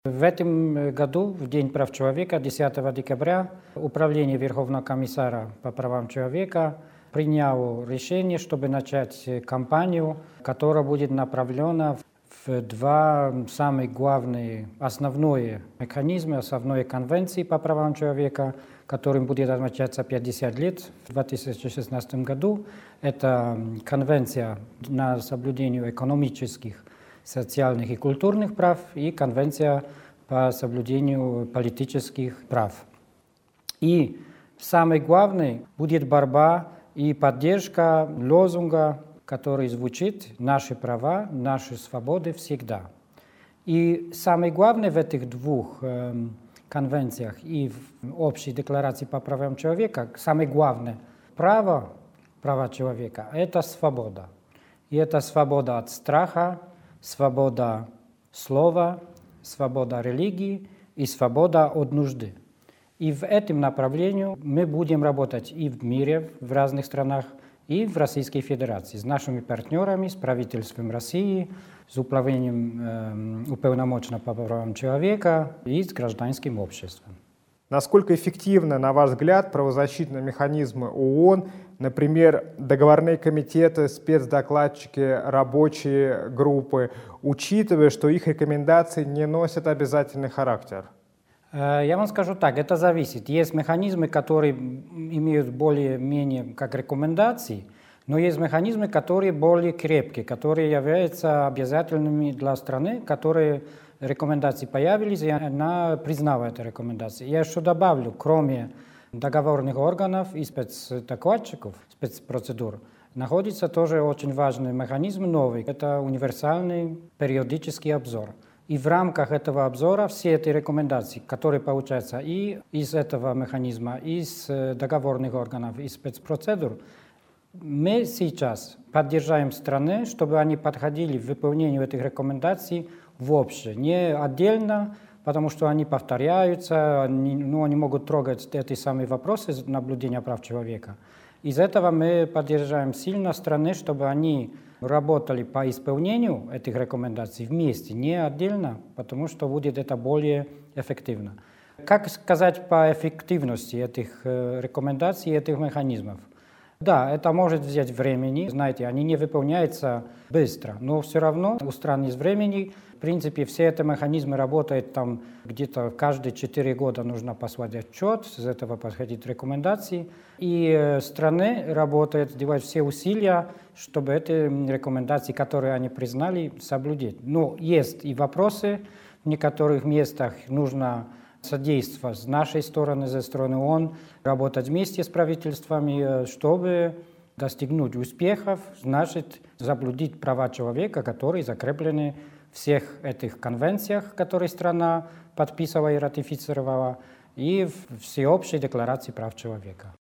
В этом году, в День прав человека, 10 декабря, Управление Верховного комиссара по правам человека приняло решение, чтобы начать кампанию, которая будет направлена в два самых главные основные механизмы, основные конвенции по правам человека, которым будет отмечаться 50 лет в 2016 году. Это Конвенция на соблюдение экономических, социальных и культурных прав и Конвенция по соблюдению политических прав. И самое главное будет борьба и поддержка лозунга, который звучит «Наши права, наши свободы всегда». И самое главное в этих двух конвенциях и в общей декларации по правам человека, самое главное права человека – это свобода. И это свобода от страха, свобода слова, свобода религии и свобода от нужды. И в этом направлении мы будем работать и в мире, в разных странах, и в Российской Федерации, с нашими партнерами, с правительством России, с управлением уполномоченного по правам человека и с гражданским обществом. Насколько эффективны, на ваш взгляд, правозащитные механизмы ООН, например, договорные комитеты, спецдокладчики, рабочие группы, учитывая, что их рекомендации не носят обязательный характер? Я вам скажу так, это зависит. Есть механизмы, которые имеют более-менее как рекомендации, но есть механизмы, которые более крепкие, которые являются обязательными для страны, которые рекомендации появились, и она признала эти рекомендации. Я еще добавлю, кроме договорных органов и спецдокладчиков, спецпроцедур, находится тоже очень важный механизм новый. Это универсальный периодический обзор. И в рамках этого обзора все эти рекомендации, которые получаются и из этого механизма, из договорных органов, из спецпроцедур, мы сейчас поддерживаем страны, чтобы они подходили к выполнению этих рекомендаций в общее, не отдельно, потому что они повторяются, они могут трогать эти самые вопросы наблюдения прав человека. Из этого мы поддерживаем сильно страны, чтобы они работали по исполнению этих рекомендаций вместе, не отдельно, потому что будет это более эффективно. Как сказать по эффективности этих рекомендаций, этих механизмов? Да, это может взять времени, знаете, они не выполняются быстро, но все равно у стран есть времени. В принципе, все эти механизмы работают там где-то каждые 4 года нужно послать отчет, с этого подходить рекомендации. И страны работают, делают все усилия, чтобы эти рекомендации, которые они признали, соблюдать. Но есть и вопросы, в некоторых местах нужно содействие с нашей стороны, со стороны ООН, работать вместе с правительствами, чтобы достигнуть успехов, значит, соблюдать права человека, которые закреплены в всех этих конвенциях, которые страна подписывала и ратифицировала, и в всеобщей декларации прав человека.